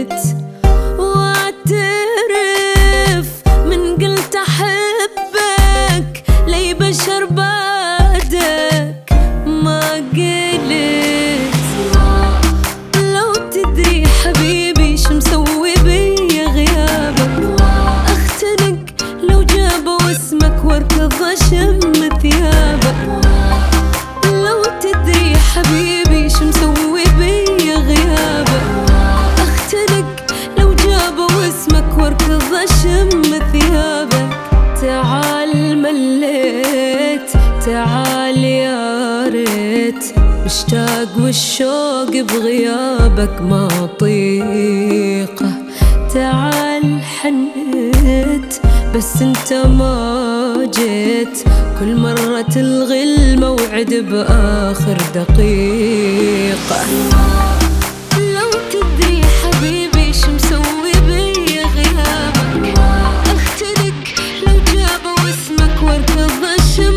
جيت واعترف من قلت احبك لي بشر بعدك ما قلت. لو تدري حبيبي شو مسوي بي غيابك، اختنق لو جابوا اسمك واركض اشم ثيابك. لو تدري حبيبي شو مسوي بي غيابك، اختنق لو جابوا اسمك واركض اشم ثيابك. تعال مليت تعال يا ريت، مشتاق والشوق بغيابك ما اطيقه. تعال حنيت بس انت ما جيت، كل مرة تلغي الموعد بآخر دقيقة. لو تدري حبيبي شو مسوي بي غيابك، اختنق لو جابوا اسمك واركض اشم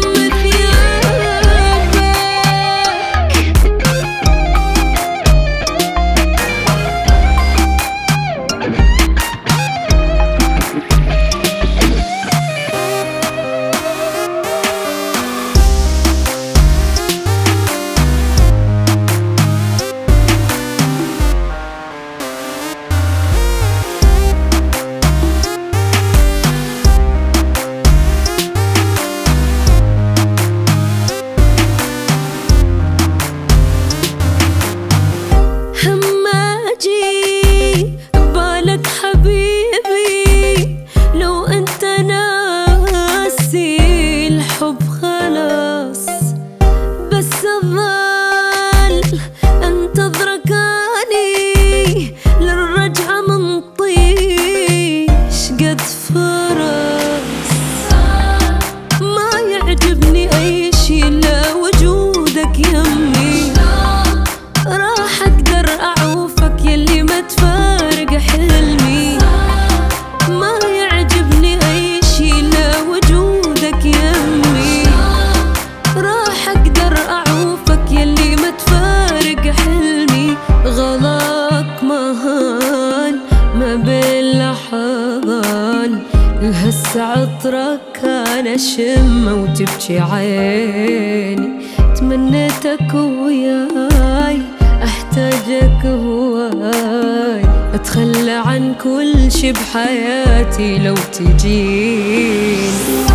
انتظرك اني للرجعة من طيش قد فرس. ما يعجبني اي شي الا وجودك يمي، راح اقدر اعوفك يلي ما تفارق حلمي. ما يعجبني اي شي الا وجودك يمي، راح اقدر اعوفك يلي ما تفارق حلمي. غلاك مهان ما بين لحظان، لهسه عطرك كان اشمه وتبكي عيني. تمنيتك وياي احتاجك هواي، اتخلى عن كل شي بحياتي لو تجيني.